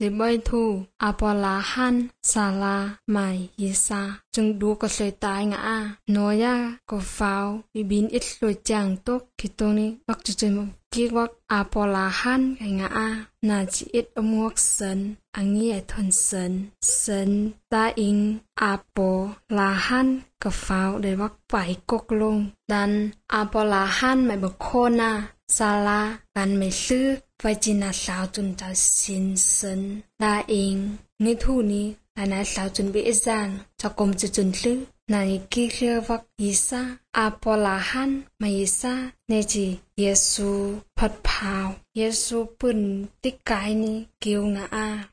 để bay thu apolahan sala mai yisa chung du ko soi tai nga a noya ko phao bin ít loi chang tok kitoni bak chu chu ki wak apolahan nga a na chi ít amuak sen angi ai thon sen ta ing apolahan ko phao để wak pai kok long dan apolahan mai bak khona sala gan mai sư vai china sao chun ta sin sen da ing ni thu ni na sao chun bi zan cha kom chu chun lu na ki khia vak isa apolahan ma isa ne chi yesu phat phao yesu pun ti kai ni kiu nga a